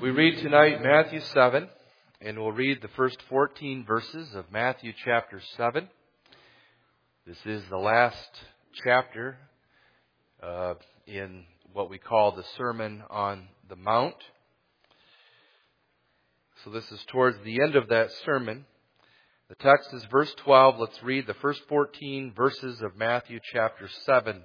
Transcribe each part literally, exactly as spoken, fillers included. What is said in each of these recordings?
We read tonight Matthew seven, and we'll read the first fourteen verses of Matthew chapter seven. This is the last chapter uh, in what we call the Sermon on the Mount. So this is towards the end of that sermon. The text is verse twelve. Let's read the first fourteen verses of Matthew chapter seven.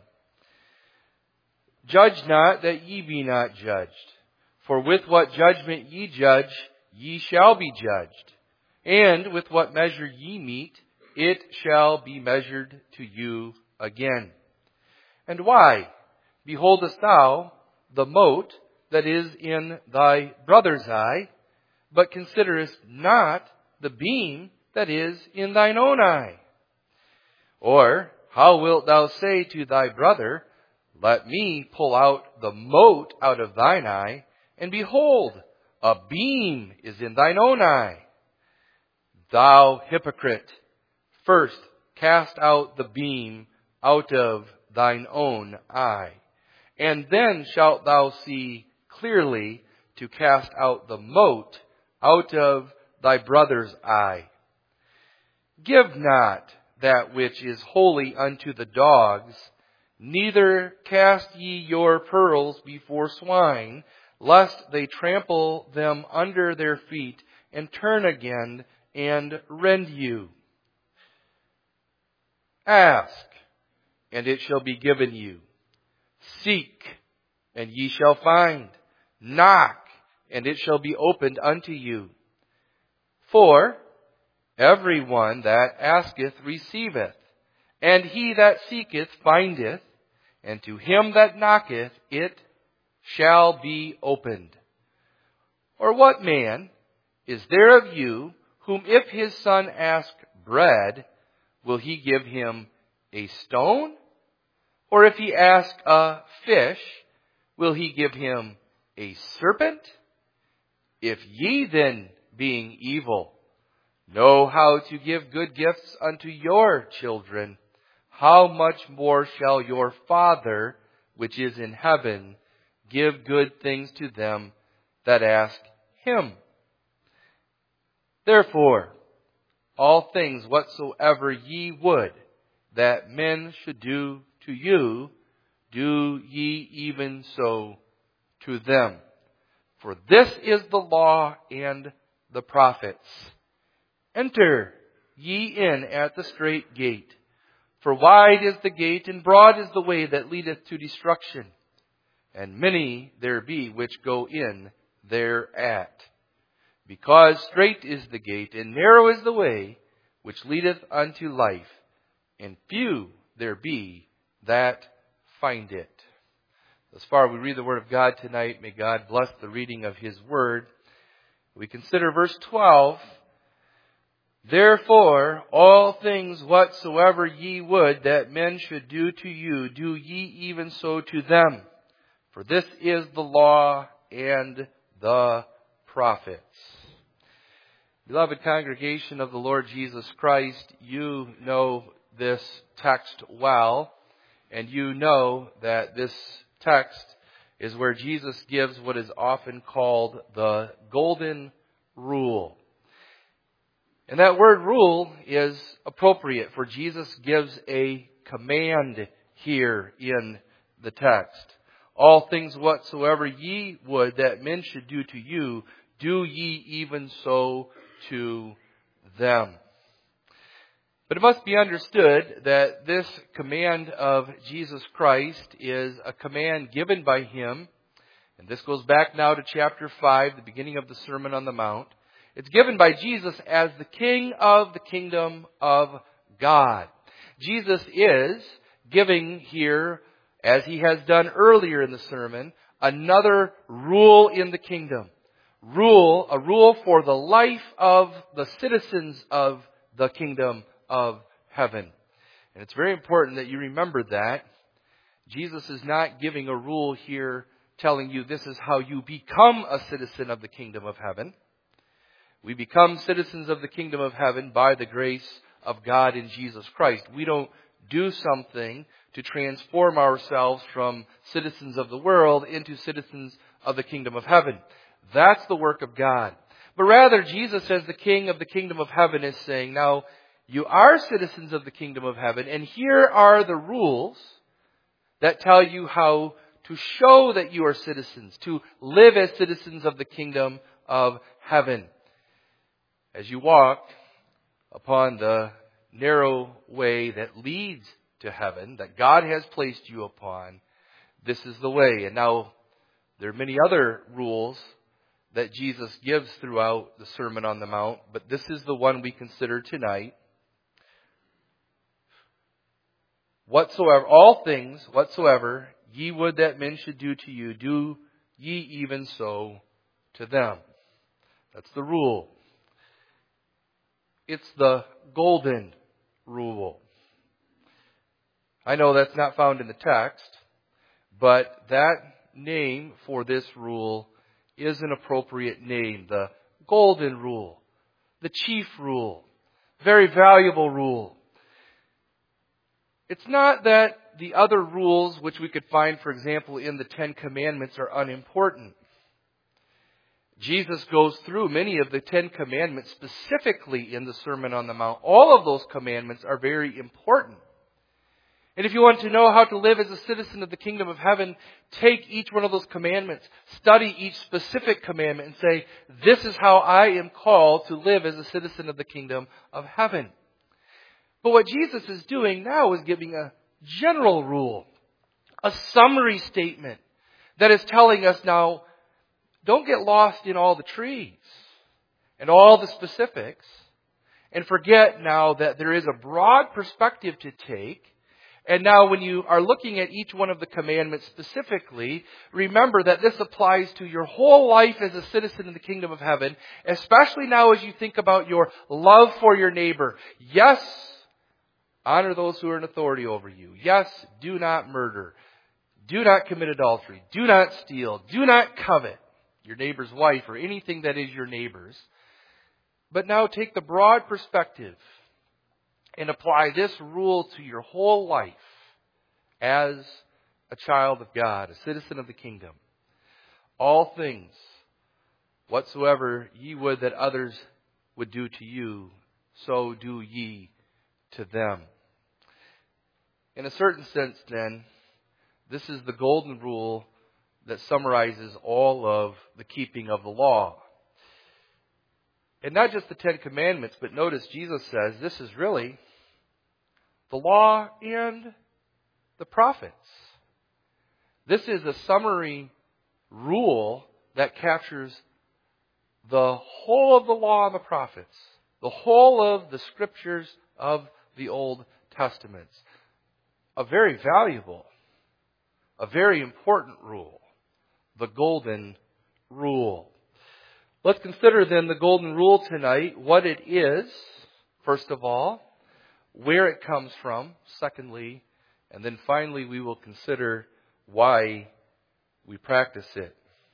Judge not that ye be not judged. For with what judgment ye judge, ye shall be judged. And with what measure ye mete, it shall be measured to you again. And why beholdest thou the mote that is in thy brother's eye, but considerest not the beam that is in thine own eye? Or how wilt thou say to thy brother, Let me pull out the mote out of thine eye, and behold, a beam is in thine own eye? Thou hypocrite, first cast out the beam out of thine own eye, and then shalt thou see clearly to cast out the mote out of thy brother's eye. Give not that which is holy unto the dogs, neither cast ye your pearls before swine, lest they trample them under their feet, and turn again and rend you. Ask, and it shall be given you. Seek, and ye shall find. Knock, and it shall be opened unto you. For every one that asketh receiveth, and he that seeketh findeth, and to him that knocketh it shall be opened. Or what man is there of you, whom if his son ask bread, will he give him a stone? Or if he ask a fish, will he give him a serpent? If ye then, being evil, know how to give good gifts unto your children, how much more shall your Father, which is in heaven, give good things to them that ask Him? Therefore, all things whatsoever ye would that men should do to you, do ye even so to them. For this is the law and the prophets. Enter ye in at the strait gate. For wide is the gate, and broad is the way that leadeth to destruction, and many there be which go in thereat. Because strait is the gate, and narrow is the way which leadeth unto life, and few there be that find it. Thus far we read the Word of God tonight. May God bless the reading of His Word. We consider verse twelve. Therefore, all things whatsoever ye would that men should do to you, do ye even so to them. For this is the law and the prophets. Beloved congregation of the Lord Jesus Christ, you know this text well, and you know that this text is where Jesus gives what is often called the golden rule. And that word rule is appropriate, for Jesus gives a command here in the text. All things whatsoever ye would that men should do to you, do ye even so to them. But it must be understood that this command of Jesus Christ is a command given by Him. And this goes back now to chapter five, the beginning of the Sermon on the Mount. It's given by Jesus as the King of the kingdom of God. Jesus is giving here, as He has done earlier in the sermon, another rule in the kingdom. Rule, a rule for the life of the citizens of the kingdom of heaven. And it's very important that you remember that. Jesus is not giving a rule here telling you this is how you become a citizen of the kingdom of heaven. We become citizens of the kingdom of heaven by the grace of God in Jesus Christ. We don't do something to transform ourselves from citizens of the world into citizens of the kingdom of heaven. That's the work of God. But rather, Jesus, as the King of the kingdom of heaven, is saying, now, you are citizens of the kingdom of heaven, and here are the rules that tell you how to show that you are citizens, to live as citizens of the kingdom of heaven. As you walk upon the narrow way that leads to heaven, that God has placed you upon, this is the way. And now, there are many other rules that Jesus gives throughout the Sermon on the Mount, but this is the one we consider tonight. Whatsoever, all things whatsoever ye would that men should do to you, do ye even so to them. That's the rule. It's the golden rule. I know that's not found in the text, but that name for this rule is an appropriate name. The golden rule. The chief rule. Very valuable rule. It's not that the other rules which we could find, for example, in the Ten Commandments are unimportant. Jesus goes through many of the Ten Commandments specifically in the Sermon on the Mount. All of those commandments are very important. And if you want to know how to live as a citizen of the kingdom of heaven, take each one of those commandments, study each specific commandment and say, this is how I am called to live as a citizen of the kingdom of heaven. But what Jesus is doing now is giving a general rule, a summary statement that is telling us now, don't get lost in all the trees and all the specifics and forget now that there is a broad perspective to take. And now when you are looking at each one of the commandments specifically, remember that this applies to your whole life as a citizen in the kingdom of heaven, especially now as you think about your love for your neighbor. Yes, honor those who are in authority over you. Yes, do not murder. Do not commit adultery. Do not steal. Do not covet your neighbor's wife or anything that is your neighbor's. But now take the broad perspective and apply this rule to your whole life as a child of God, a citizen of the kingdom. All things whatsoever ye would that others would do to you, so do ye to them. In a certain sense, then, this is the golden rule that summarizes all of the keeping of the law. And not just the Ten Commandments, but notice Jesus says this is really the law and the prophets. This is a summary rule that captures the whole of the law and the prophets, the whole of the scriptures of the Old Testament. A very valuable, a very important rule, the golden rule. Let's consider then the golden rule tonight, what it is, first of all, where it comes from, secondly, and then finally we will consider why we practice it.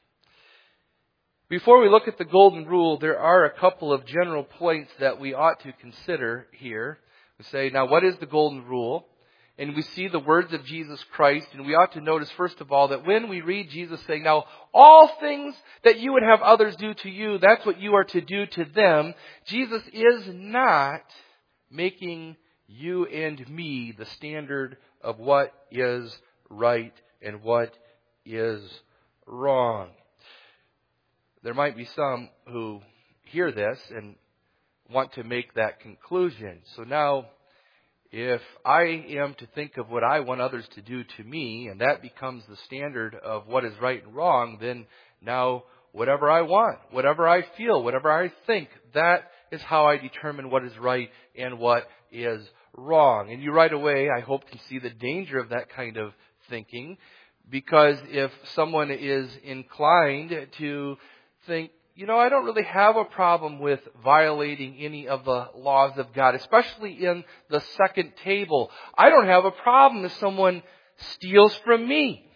Before we look at the golden rule, there are a couple of general points that we ought to consider here. We say, now what is the golden rule? And we see the words of Jesus Christ, and we ought to notice, first of all, that when we read Jesus saying, now, all things that you would have others do to you, that's what you are to do to them, Jesus is not making you and me the standard of what is right and what is wrong. There might be some who hear this and want to make that conclusion. So now, if I am to think of what I want others to do to me, and that becomes the standard of what is right and wrong, then now whatever I want, whatever I feel, whatever I think, that is how I determine what is right and what is wrong. And you right away, I hope, can see the danger of that kind of thinking, because if someone is inclined to think, you know, I don't really have a problem with violating any of the laws of God, especially in the second table. I don't have a problem if someone steals from me.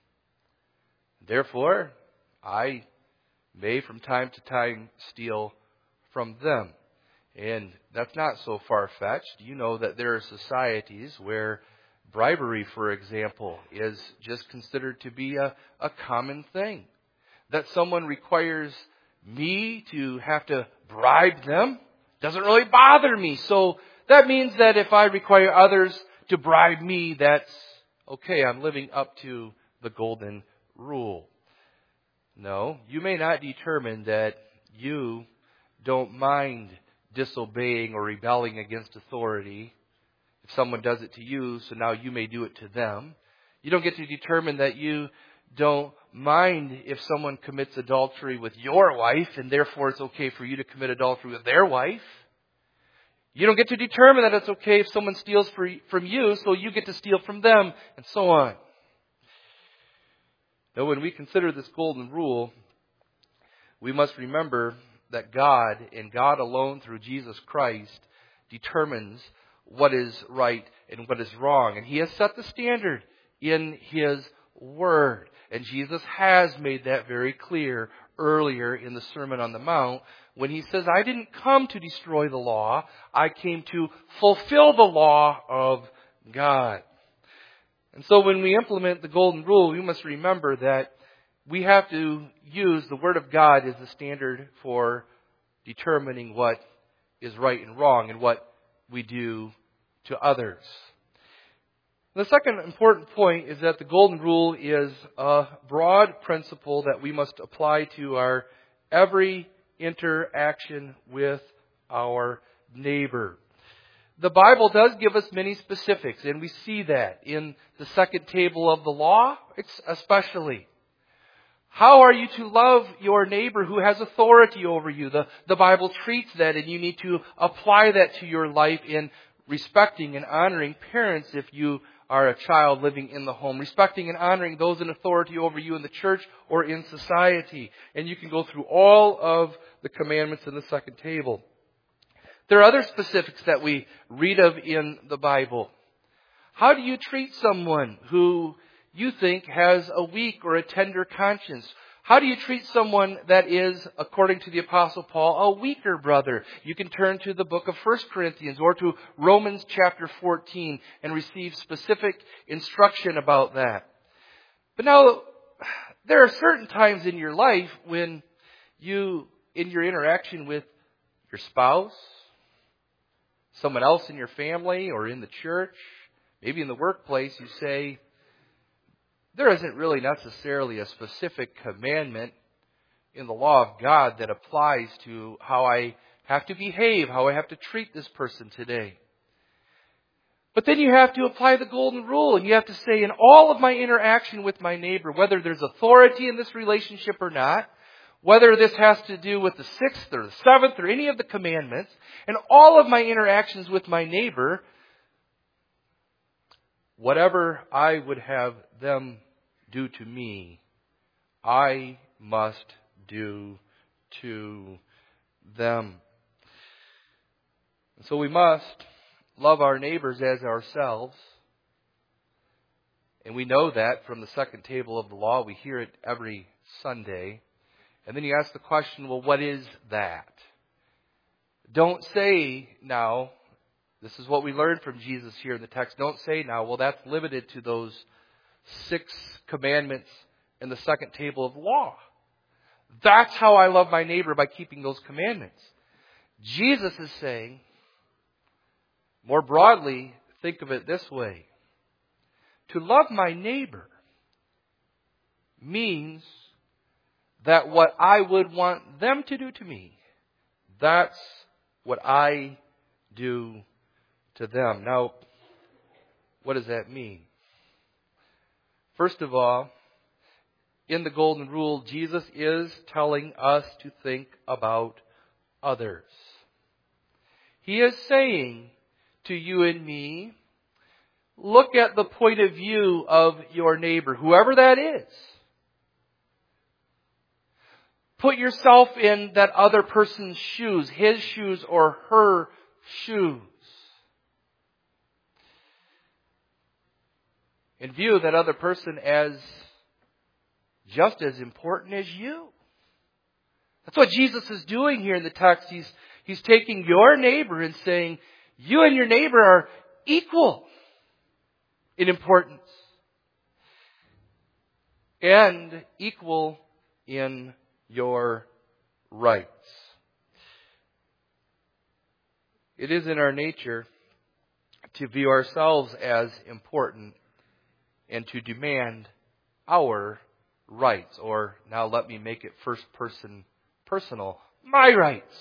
Therefore, I may from time to time steal from them. And that's not so far-fetched. You know that there are societies where bribery, for example, is just considered to be a, a common thing. that someone requires me to have to bribe them doesn't really bother me. So that means that if I require others to bribe me, that's okay. I'm living up to the golden rule. No, you may not determine that you don't mind disobeying or rebelling against authority if someone does it to you, so now you may do it to them. You don't get to determine that you don't mind if someone commits adultery with your wife, and therefore it's okay for you to commit adultery with their wife. You don't get to determine that it's okay if someone steals from you, so you get to steal from them, and so on. Now, when we consider this golden rule, we must remember that God, and God alone through Jesus Christ, determines what is right and what is wrong. And He has set the standard in His Word. And Jesus has made that very clear earlier in the Sermon on the Mount when He says, I didn't come to destroy the law. I came to fulfill the law of God. And so when we implement the golden rule, we must remember that we have to use the Word of God as the standard for determining what is right and wrong and what we do to others. The second important point is that the golden rule is a broad principle that we must apply to our every interaction with our neighbor. The Bible does give us many specifics, and we see that in the second table of the law, especially. How are you to love your neighbor who has authority over you? The, the Bible treats that, and you need to apply that to your life in respecting and honoring parents if you are a child living in the home. Respecting and honoring those in authority over you in the church or in society. And you can go through all of the commandments in the second table. There are other specifics that we read of in the Bible. How do you treat someone who you think has a weak or a tender conscience? How do you treat someone that is, according to the Apostle Paul, a weaker brother? You can turn to the book of First Corinthians or to Romans chapter fourteen and receive specific instruction about that. But now, there are certain times in your life when you, in your interaction with your spouse, someone else in your family or in the church, maybe in the workplace, you say, there isn't really necessarily a specific commandment in the law of God that applies to how I have to behave, how I have to treat this person today. But then you have to apply the golden rule, and you have to say, in all of my interaction with my neighbor, whether there's authority in this relationship or not, whether this has to do with the sixth or the seventh or any of the commandments, and all of my interactions with my neighbor, whatever I would have them do to me, I must do to them. And so we must love our neighbors as ourselves. And we know that from the second table of the law. We hear it every Sunday. And then you ask the question, well, what is that? Don't say now, this is what we learned from Jesus here in the text. Don't say now, well, that's limited to those six commandments in the second table of the law. That's how I love my neighbor, by keeping those commandments. Jesus is saying, more broadly, think of it this way. To love my neighbor means that what I would want them to do to me, that's what I do to them. Now, what does that mean? First of all, in the golden rule, Jesus is telling us to think about others. He is saying to you and me, look at the point of view of your neighbor, whoever that is. Put yourself in that other person's shoes, his shoes or her shoes. And view that other person as just as important as you. That's what Jesus is doing here in the text. He's, he's taking your neighbor and saying, you and your neighbor are equal in importance and equal in your rights. It is in our nature to view ourselves as important and to demand our rights. Or now let me make it first person personal. My rights.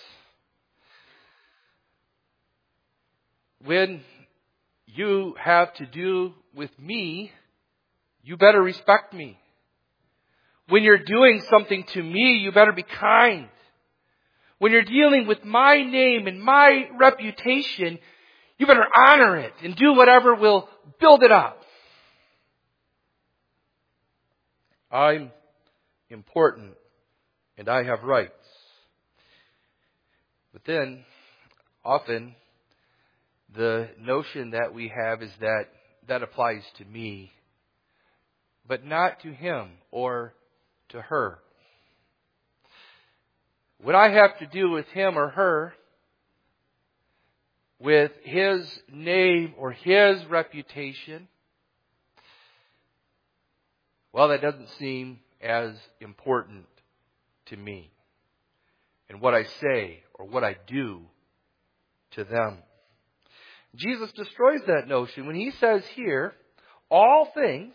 When you have to do with me, you better respect me. When you're doing something to me, you better be kind. When you're dealing with my name and my reputation, you better honor it and do whatever will build it up. I'm important and I have rights. But then, often, the notion that we have is that that applies to me, but not to him or to her. What I have to do with him or her, with his name or his reputation, well, that doesn't seem as important to me. And what I say or what I do to them. Jesus destroys that notion when he says here, all things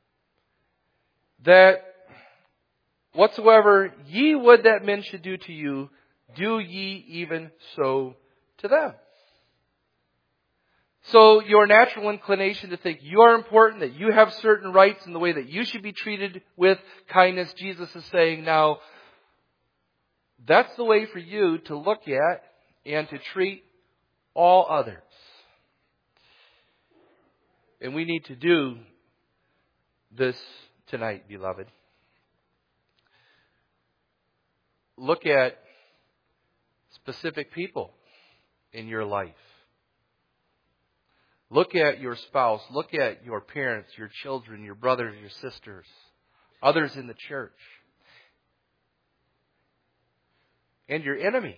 that whatsoever ye would that men should do to you, do ye even so to them. So your natural inclination to think you are important, that you have certain rights in the way that you should be treated with kindness, Jesus is saying now, that's the way for you to look at and to treat all others. And we need to do this tonight, beloved. Look at specific people in your life. Look at your spouse. Look at your parents, your children, your brothers, your sisters, others in the church. And your enemy.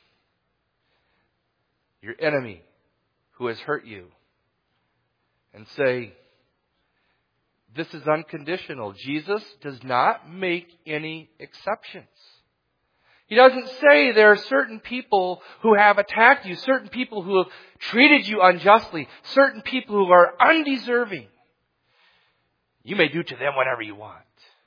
Your enemy who has hurt you. And say, this is unconditional. Jesus does not make any exceptions. He doesn't say there are certain people who have attacked you, certain people who have treated you unjustly, certain people who are undeserving. You may do to them whatever you want.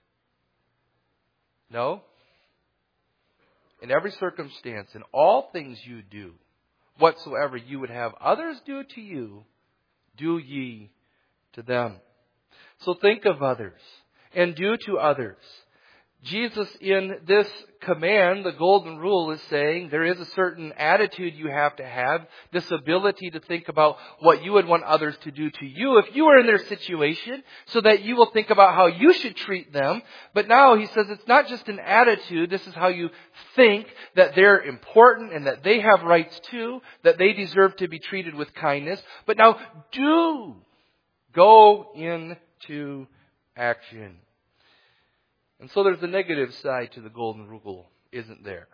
No. In every circumstance, in all things you do, whatsoever you would have others do to you, do ye to them. So think of others and do to others. Jesus, in this command, the golden rule, is saying there is a certain attitude you have to have, this ability to think about what you would want others to do to you if you were in their situation, so that you will think about how you should treat them. But now he says it's not just an attitude, this is how you think that they're important and that they have rights too, that they deserve to be treated with kindness. But now do go into action. And so there's a negative side to the golden rule, isn't there?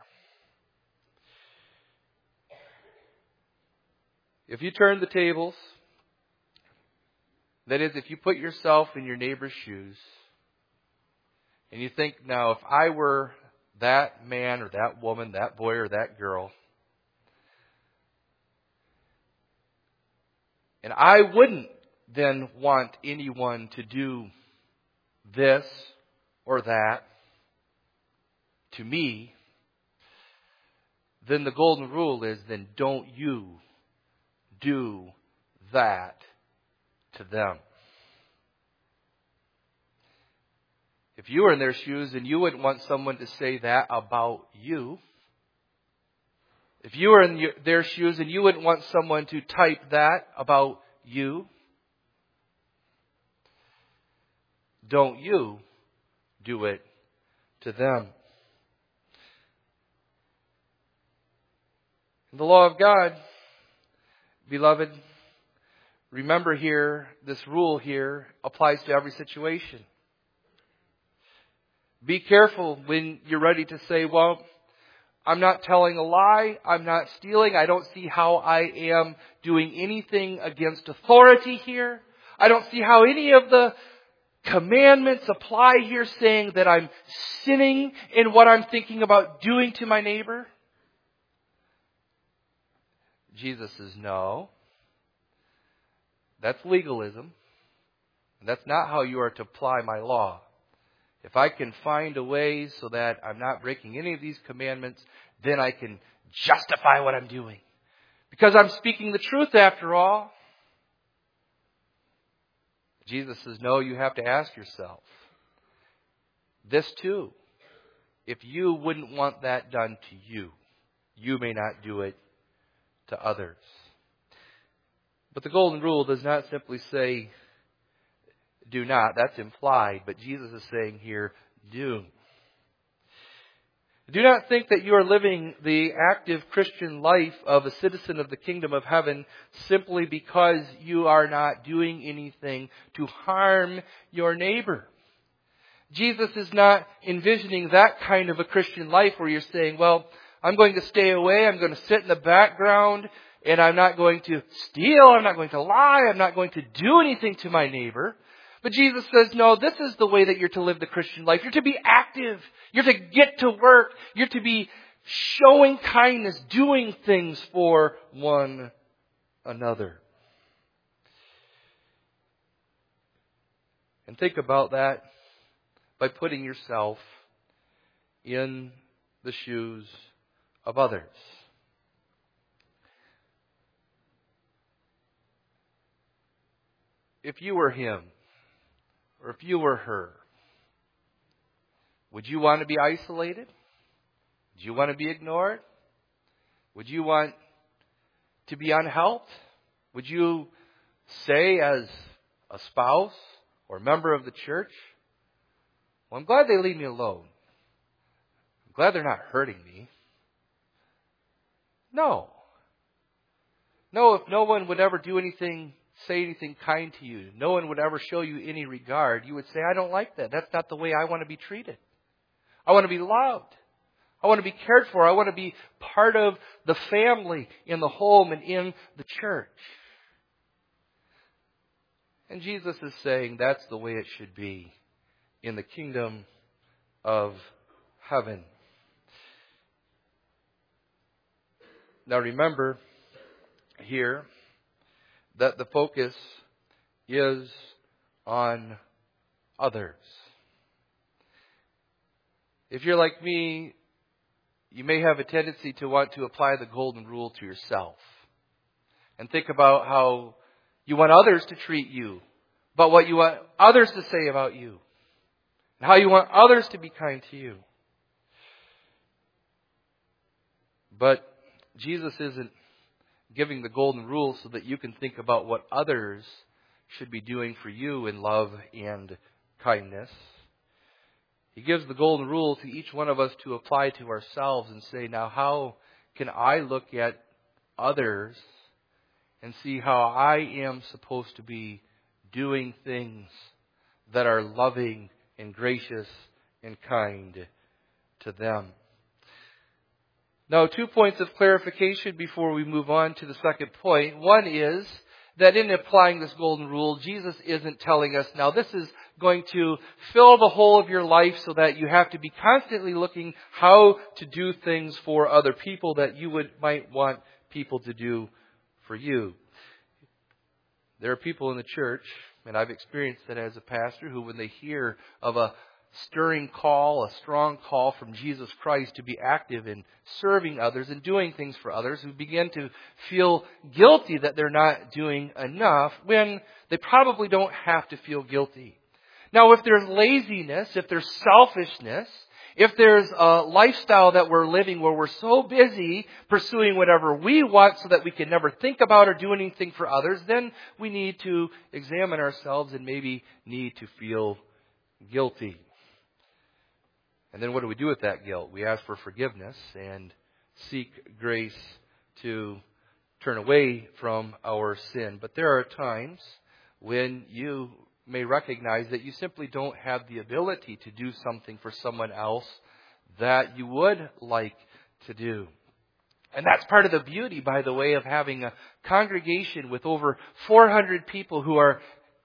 If you turn the tables, that is, if you put yourself in your neighbor's shoes, and you think, now, if I were that man or that woman, that boy or that girl, and I wouldn't then want anyone to do this or that to me, then the golden rule is, then don't you do that to them. If you were in their shoes and you wouldn't want someone to say that about you, if you were in your, their shoes and you wouldn't want someone to type that about you, don't you do it to them. In the law of God, beloved, remember here, this rule here applies to every situation. Be careful when you're ready to say, well, I'm not telling a lie, I'm not stealing, I don't see how I am doing anything against authority here. I don't see how any of the commandments apply here, saying that I'm sinning in what I'm thinking about doing to my neighbor? Jesus says, no. That's legalism. That's not how you are to apply my law. If I can find a way so that I'm not breaking any of these commandments, then I can justify what I'm doing. Because I'm speaking the truth after all. Jesus says, no, you have to ask yourself. This too. If you wouldn't want that done to you, you may not do it to others. But the golden rule does not simply say, do not. That's implied. But Jesus is saying here, do. Do not think that you are living the active Christian life of a citizen of the kingdom of heaven simply because you are not doing anything to harm your neighbor. Jesus is not envisioning that kind of a Christian life where you're saying, well, I'm going to stay away, I'm going to sit in the background, and I'm not going to steal, I'm not going to lie, I'm not going to do anything to my neighbor. But Jesus says, no, this is the way that you're to live the Christian life. You're to be active. You're to get to work. You're to be showing kindness, doing things for one another. And think about that by putting yourself in the shoes of others. If you were him, or if you were her, would you want to be isolated? Would you want to be ignored? Would you want to be unhelped? Would you say as a spouse or member of the church, well, I'm glad they leave me alone. I'm glad they're not hurting me. No. No, if no one would ever do anything, say anything kind to you, no one would ever show you any regard, you would say, I don't like that. That's not the way I want to be treated. I want to be loved. I want to be cared for. I want to be part of the family in the home and in the church. And Jesus is saying that's the way it should be in the kingdom of heaven. Now remember here that the focus is on others. If you're like me, you may have a tendency to want to apply the golden rule to yourself. And think about how you want others to treat you, about what you want others to say about you, and how you want others to be kind to you. But Jesus isn't giving the golden rule so that you can think about what others should be doing for you in love and kindness. He gives the golden rule to each one of us to apply to ourselves and say, now how can I look at others and see how I am supposed to be doing things that are loving and gracious and kind to them. Now, two points of clarification before we move on to the second point. One is that in applying this golden rule, Jesus isn't telling us, now this is going to fill the whole of your life so that you have to be constantly looking how to do things for other people that you would might want people to do for you. There are people in the church, and I've experienced that as a pastor, who when they hear of a stirring call, a strong call from Jesus Christ to be active in serving others and doing things for others, who begin to feel guilty that they're not doing enough when they probably don't have to feel guilty. Now, if there's laziness, if there's selfishness, if there's a lifestyle that we're living where we're so busy pursuing whatever we want so that we can never think about or do anything for others, then we need to examine ourselves and maybe need to feel guilty. And then what do we do with that guilt? We ask for forgiveness and seek grace to turn away from our sin. But there are times when you may recognize that you simply don't have the ability to do something for someone else that you would like to do. And that's part of the beauty, by the way, of having a congregation with over four hundred people who are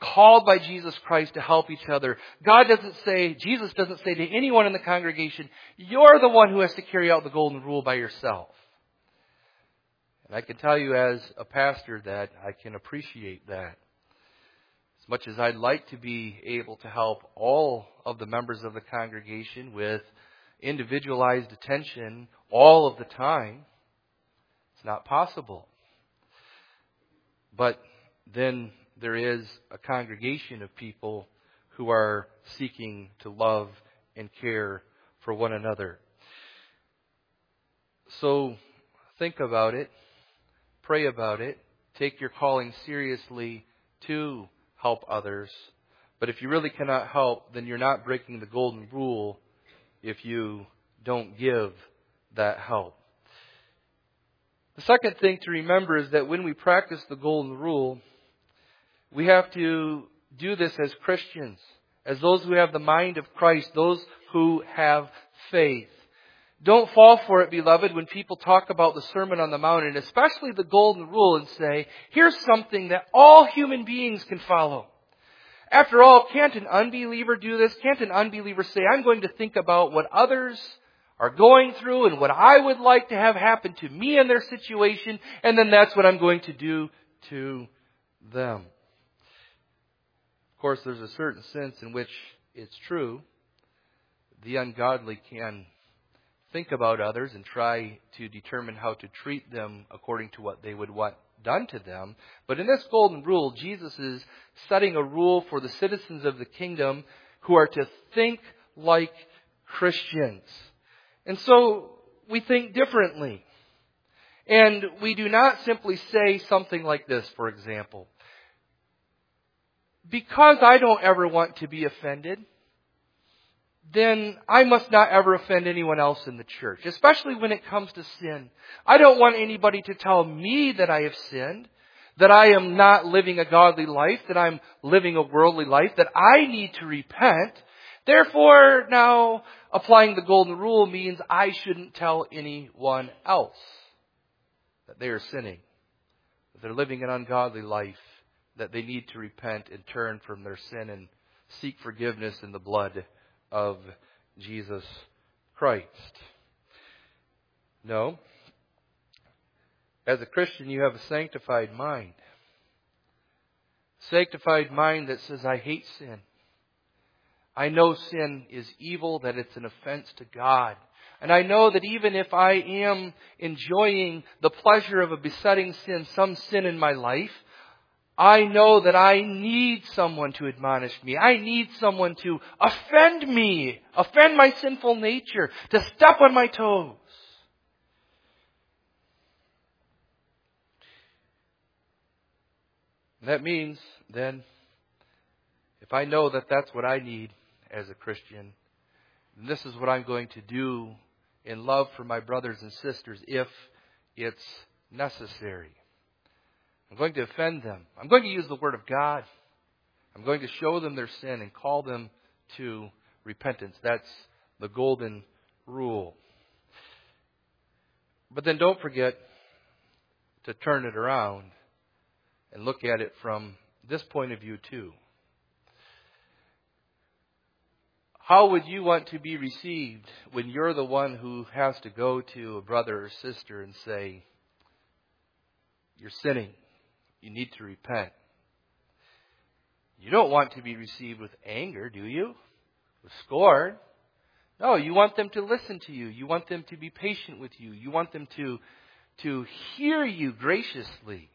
called by Jesus Christ to help each other. God doesn't say, Jesus doesn't say to anyone in the congregation, you're the one who has to carry out the golden rule by yourself. And I can tell you as a pastor that I can appreciate that. As much as I'd like to be able to help all of the members of the congregation with individualized attention all of the time, it's not possible. But then there is a congregation of people who are seeking to love and care for one another. So think about it, pray about it, take your calling seriously to help others. But if you really cannot help, then you're not breaking the golden rule if you don't give that help. The second thing to remember is that when we practice the golden rule, we have to do this as Christians, as those who have the mind of Christ, those who have faith. Don't fall for it, beloved, when people talk about the Sermon on the Mount, and especially the Golden Rule, and say, here's something that all human beings can follow. After all, can't an unbeliever do this? Can't an unbeliever say, I'm going to think about what others are going through and what I would like to have happen to me in their situation, and then that's what I'm going to do to them. Of course, there's a certain sense in which it's true. The ungodly can think about others and try to determine how to treat them according to what they would want done to them. But in this golden rule, Jesus is setting a rule for the citizens of the kingdom who are to think like Christians. And so we think differently. And we do not simply say something like this, for example. Because I don't ever want to be offended, then I must not ever offend anyone else in the church, especially when it comes to sin. I don't want anybody to tell me that I have sinned, that I am not living a godly life, that I'm living a worldly life, that I need to repent. Therefore, now, applying the golden rule means I shouldn't tell anyone else that they are sinning, that they're living an ungodly life, that they need to repent and turn from their sin and seek forgiveness in the blood of Jesus Christ. No. As a Christian, you have a sanctified mind. Sanctified mind that says, I hate sin. I know sin is evil, that it's an offense to God. And I know that even if I am enjoying the pleasure of a besetting sin, some sin in my life, I know that I need someone to admonish me. I need someone to offend me, offend my sinful nature, to step on my toes. And that means, then, if I know that that's what I need as a Christian, then this is what I'm going to do in love for my brothers and sisters if it's necessary. I'm going to offend them. I'm going to use the Word of God. I'm going to show them their sin and call them to repentance. That's the golden rule. But then don't forget to turn it around and look at it from this point of view too. How would you want to be received when you're the one who has to go to a brother or sister and say, you're sinning? You need to repent. You don't want to be received with anger, do you? With scorn. No, you want them to listen to you. You want them to be patient with you. You want them to, to hear you graciously.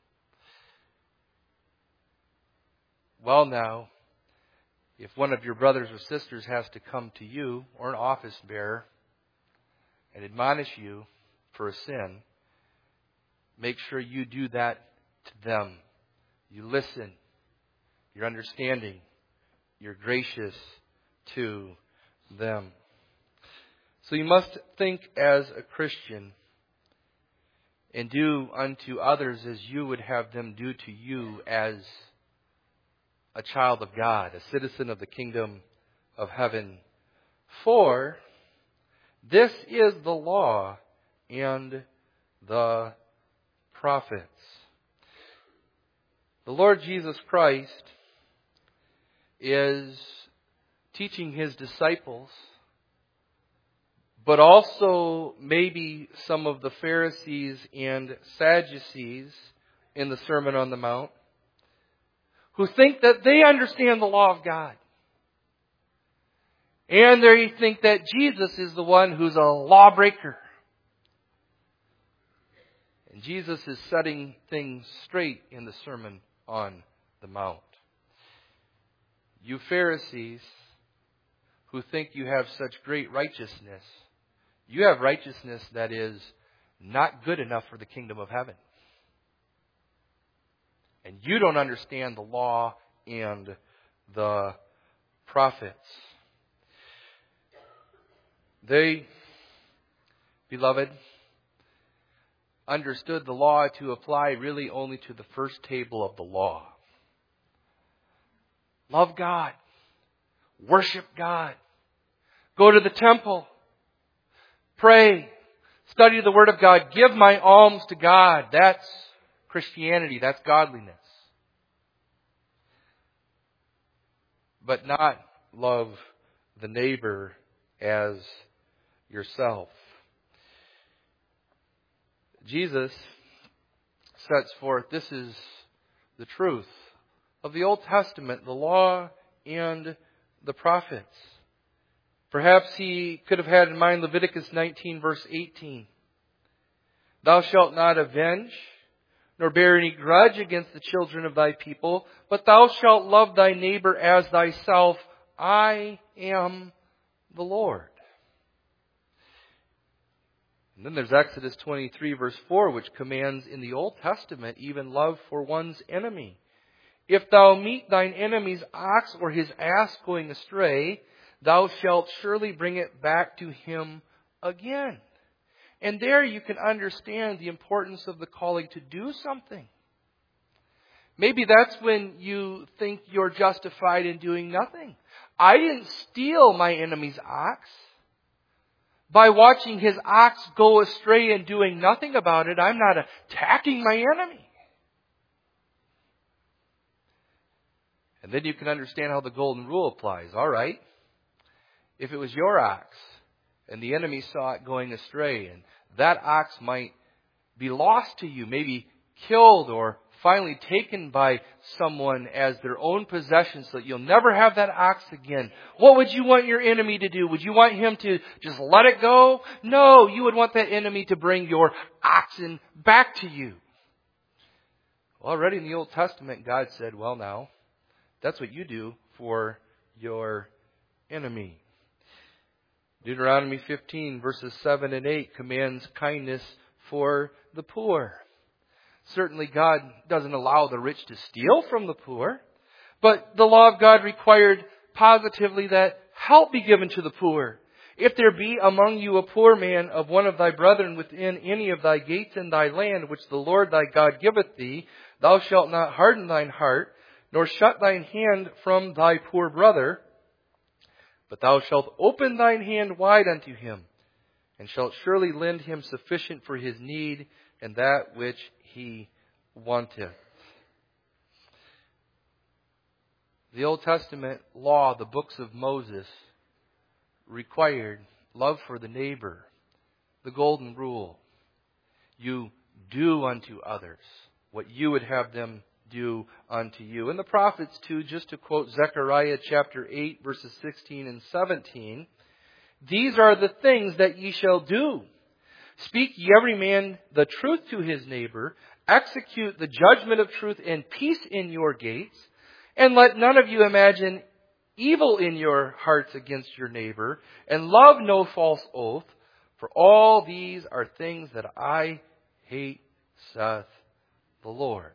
Well now, if one of your brothers or sisters has to come to you, or an office bearer, and admonish you for a sin, make sure you do that to them. You listen. You're understanding. You're gracious to them. So you must think as a Christian and do unto others as you would have them do to you as a child of God, a citizen of the kingdom of heaven. For this is the law and the prophets. The Lord Jesus Christ is teaching his disciples, but also maybe some of the Pharisees and Sadducees in the Sermon on the Mount, who think that they understand the law of God. And they think that Jesus is the one who's a lawbreaker. And Jesus is setting things straight in the Sermon on the Mount. You Pharisees who think you have such great righteousness, you have righteousness that is not good enough for the kingdom of heaven. And you don't understand the law and the prophets. They, beloved, understood the law to apply really only to the first table of the law. Love God. Worship God. Go to the temple. Pray. Study the Word of God. Give my alms to God. That's Christianity. That's godliness. But not love the neighbor as yourself. Jesus sets forth, this is the truth of the Old Testament, the law and the prophets. Perhaps he could have had in mind Leviticus nineteen, verse eighteen. Thou shalt not avenge, nor bear any grudge against the children of thy people, but thou shalt love thy neighbor as thyself. I am the Lord. And then there's Exodus twenty-three, verse four, which commands in the Old Testament even love for one's enemy. If thou meet thine enemy's ox or his ass going astray, thou shalt surely bring it back to him again. And there you can understand the importance of the calling to do something. Maybe that's when you think you're justified in doing nothing. I didn't steal my enemy's ox. By watching his ox go astray and doing nothing about it, I'm not attacking my enemy. And then you can understand how the golden rule applies. All right. If it was your ox and the enemy saw it going astray, and that ox might be lost to you, maybe killed or finally taken by someone as their own possession so that you'll never have that ox again. What would you want your enemy to do? Would you want him to just let it go? No, you would want that enemy to bring your oxen back to you. Well, already in the Old Testament, God said, well now, that's what you do for your enemy. Deuteronomy fifteen, verses seven and eight commands kindness for the poor. Certainly God doesn't allow the rich to steal from the poor, but the law of God required positively that help be given to the poor. If there be among you a poor man of one of thy brethren within any of thy gates in thy land, which the Lord thy God giveth thee, thou shalt not harden thine heart, nor shut thine hand from thy poor brother, but thou shalt open thine hand wide unto him, and shalt surely lend him sufficient for his need, and that which he wanteth. The Old Testament law, the books of Moses, required love for the neighbor, the golden rule. You do unto others what you would have them do unto you. And the prophets too, just to quote Zechariah chapter eight, verses sixteen and seventeen, these are the things that ye shall do. Speak ye every man the truth to his neighbor, execute the judgment of truth and peace in your gates, and let none of you imagine evil in your hearts against your neighbor, and love no false oath, for all these are things that I hate, saith the Lord.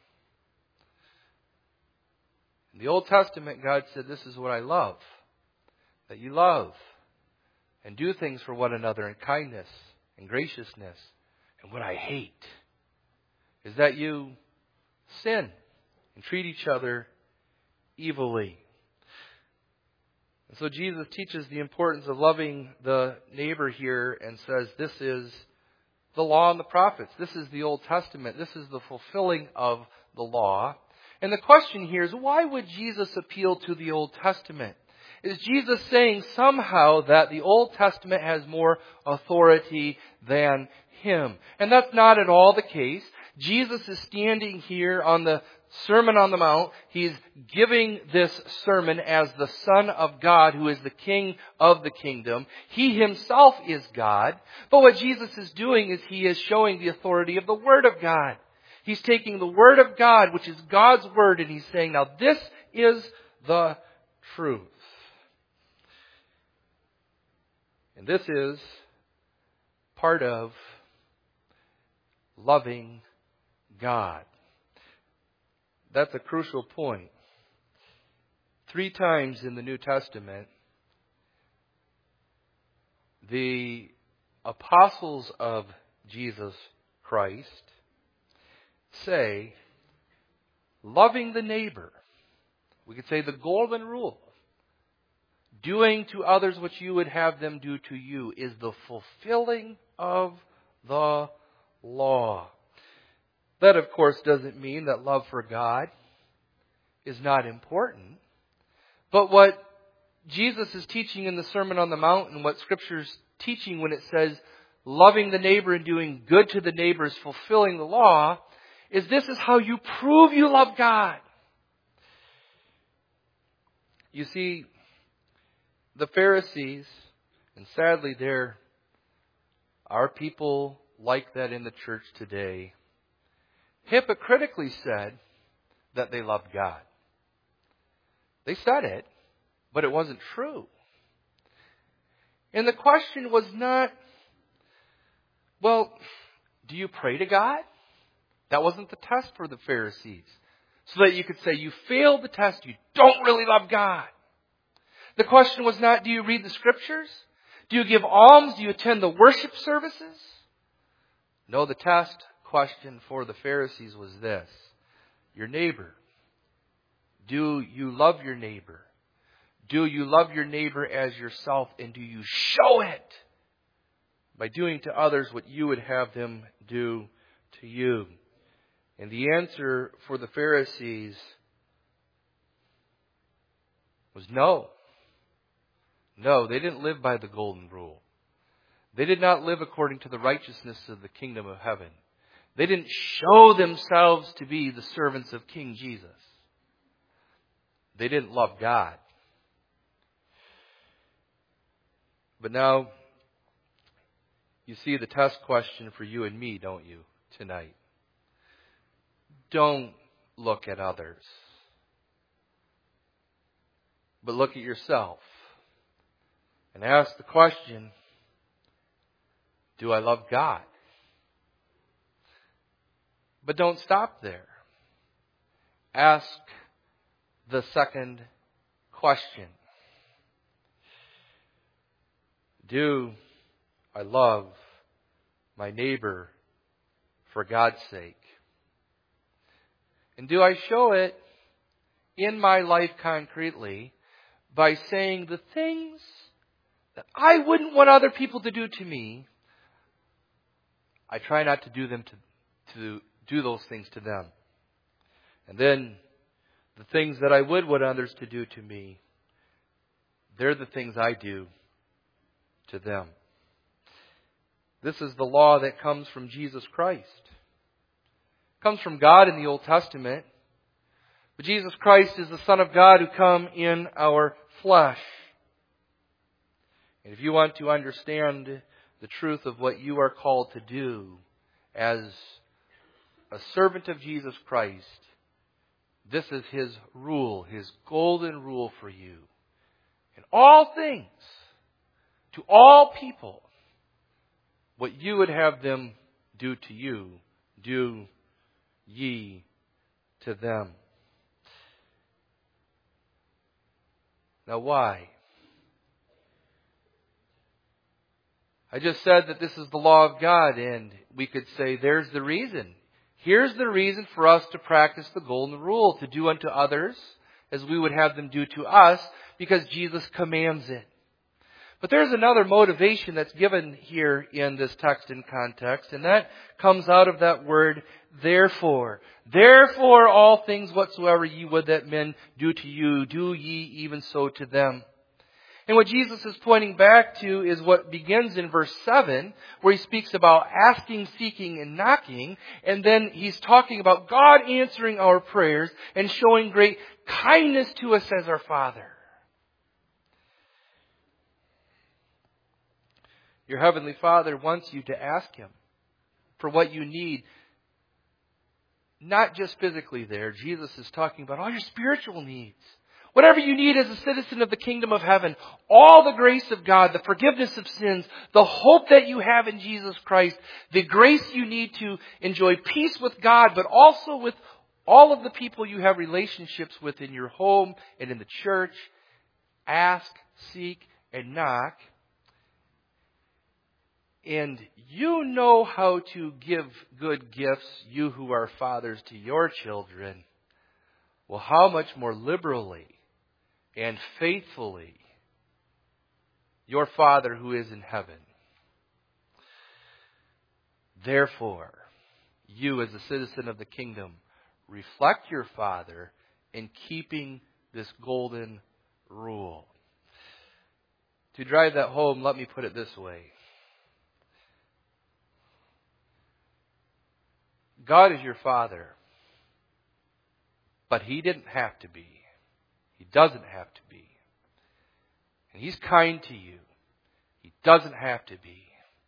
In the Old Testament, God said, this is what I love, that you love and do things for one another in kindness and graciousness. And what I hate is that you sin and treat each other evilly. And so Jesus teaches the importance of loving the neighbor here and says this is the law and the prophets. This is the Old Testament. This is the fulfilling of the law. And the question here is, why would Jesus appeal to the Old Testament? Is Jesus saying somehow that the Old Testament has more authority than Him? And that's not at all the case. Jesus is standing here on the Sermon on the Mount. He's giving this sermon as the Son of God, who is the King of the kingdom. He Himself is God. But what Jesus is doing is He is showing the authority of the Word of God. He's taking the Word of God, which is God's Word, and He's saying, now this is the truth. And this is part of loving God. That's a crucial point. Three times in the New Testament, the apostles of Jesus Christ say, loving the neighbor. We could say the golden rule. Doing to others what you would have them do to you is the fulfilling of the law. That, of course, doesn't mean that love for God is not important. But what Jesus is teaching in the Sermon on the Mount and what Scripture's teaching when it says loving the neighbor and doing good to the neighbor is fulfilling the law, is this is how you prove you love God. You see, the Pharisees, and sadly there are people like that in the church today, hypocritically said that they loved God. They said it, but it wasn't true. And the question was not, well, do you pray to God? That wasn't the test for the Pharisees. So that you could say, you failed the test, you don't really love God. The question was not, do you read the Scriptures? Do you give alms? Do you attend the worship services? No, the test question for the Pharisees was this. Your neighbor. Do you love your neighbor? Do you love your neighbor as yourself? And do you show it by doing to others what you would have them do to you? And the answer for the Pharisees was no. No, they didn't live by the golden rule. They did not live according to the righteousness of the kingdom of heaven. They didn't show themselves to be the servants of King Jesus. They didn't love God. But now, you see the test question for you and me, don't you, tonight? Don't look at others, but look at yourself. And ask the question, do I love God? But don't stop there. Ask the second question. Do I love my neighbor for God's sake? And do I show it in my life concretely by saying the things that I wouldn't want other people to do to me, I try not to do them to, to do those things to them. And then the things that I would want others to do to me, they're the things I do to them. This is the law that comes from Jesus Christ. It comes from God in the Old Testament. But Jesus Christ is the Son of God who come in our flesh. And if you want to understand the truth of what you are called to do as a servant of Jesus Christ, this is His rule, His golden rule for you. In all things, to all people, what you would have them do to you, do ye to them. Now why? I just said that this is the law of God, and we could say there's the reason. Here's the reason for us to practice the golden rule, to do unto others as we would have them do to us, because Jesus commands it. But there's another motivation that's given here in this text and context, and that comes out of that word, therefore. Therefore, all things whatsoever ye would that men do to you, do ye even so to them. And what Jesus is pointing back to is what begins in verse seven, where he speaks about asking, seeking, and knocking. And then he's talking about God answering our prayers and showing great kindness to us as our Father. Your Heavenly Father wants you to ask Him for what you need. Not just physically there. Jesus is talking about all your spiritual needs. Whatever you need as a citizen of the kingdom of heaven, all the grace of God, the forgiveness of sins, the hope that you have in Jesus Christ, the grace you need to enjoy peace with God, but also with all of the people you have relationships with in your home and in the church. Ask, seek, and knock. And you know how to give good gifts, you who are fathers, to your children. Well, how much more liberally and faithfully your Father who is in heaven. Therefore, you as a citizen of the kingdom, reflect your Father in keeping this golden rule. To drive that home, let me put it this way. God is your Father, but He didn't have to be. He doesn't have to be. And He's kind to you. He doesn't have to be.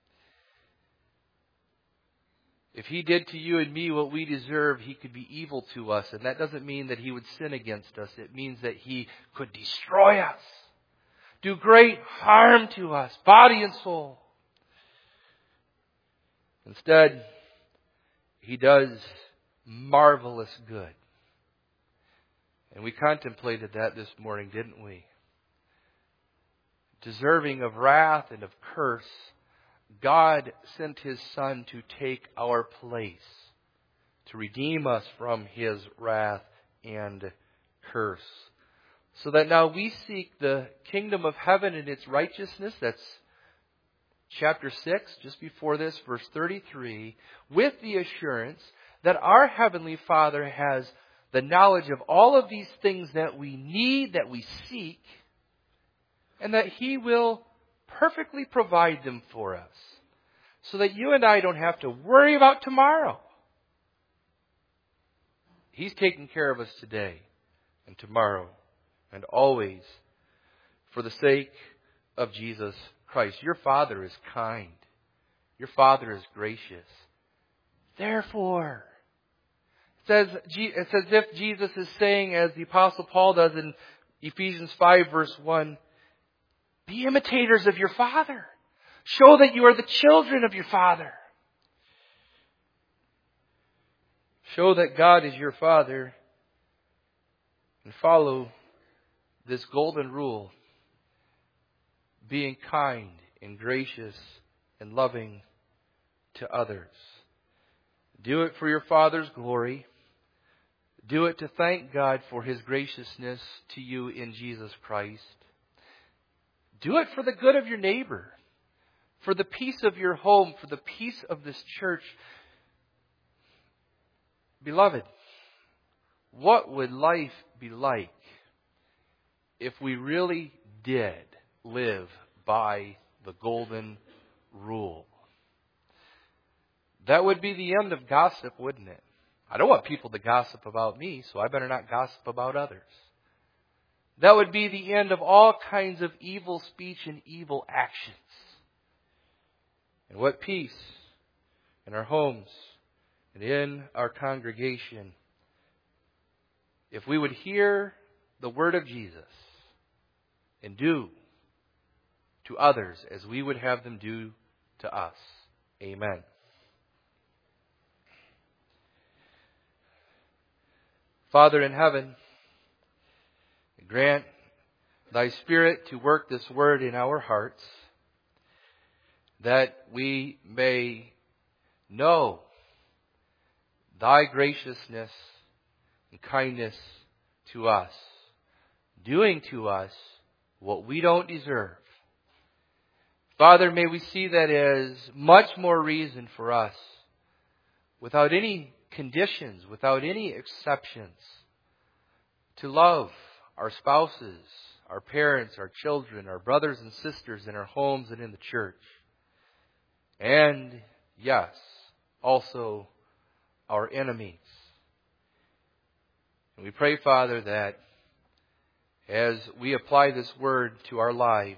If He did to you and me what we deserve, He could be evil to us. And that doesn't mean that He would sin against us. It means that He could destroy us. Do great harm to us, body and soul. Instead, He does marvelous good. And we contemplated that this morning, didn't we? Deserving of wrath and of curse, God sent His Son to take our place, to redeem us from His wrath and curse. So that now we seek the kingdom of heaven and its righteousness. That's chapter six, just before this, verse thirty-three, with the assurance that our Heavenly Father has the knowledge of all of these things that we need, that we seek, and that He will perfectly provide them for us, so that you and I don't have to worry about tomorrow. He's taking care of us today and tomorrow and always for the sake of Jesus Christ. Your Father is kind. Your Father is gracious. Therefore, it says, it's as if Jesus is saying, as the Apostle Paul does in Ephesians five verse one, be imitators of your Father. Show that you are the children of your Father. Show that God is your Father and follow this golden rule, being kind and gracious and loving to others. Do it for your Father's glory. Do it to thank God for His graciousness to you in Jesus Christ. Do it for the good of your neighbor, for the peace of your home, for the peace of this church. Beloved, what would life be like if we really did live by the golden rule? That would be the end of gossip, wouldn't it? I don't want people to gossip about me, so I better not gossip about others. That would be the end of all kinds of evil speech and evil actions. And what peace in our homes and in our congregation if we would hear the word of Jesus and do to others as we would have them do to us. Amen. Father in heaven, grant Thy Spirit to work this word in our hearts, that we may know Thy graciousness and kindness to us, doing to us what we don't deserve, Father, may we see that as much more reason for us, without any conditions, without any exceptions, to love our spouses, our parents, our children, our brothers and sisters in our homes and in the church. And, yes, also our enemies. And we pray, Father, that as we apply this word to our lives,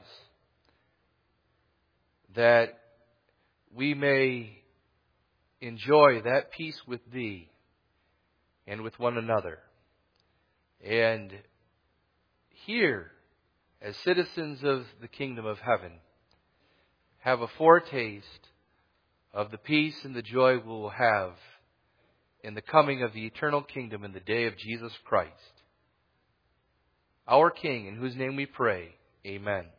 that we may enjoy that peace with Thee and with one another. And here, as citizens of the kingdom of heaven, have a foretaste of the peace and the joy we will have in the coming of the eternal kingdom in the day of Jesus Christ, our King, in whose name we pray. Amen.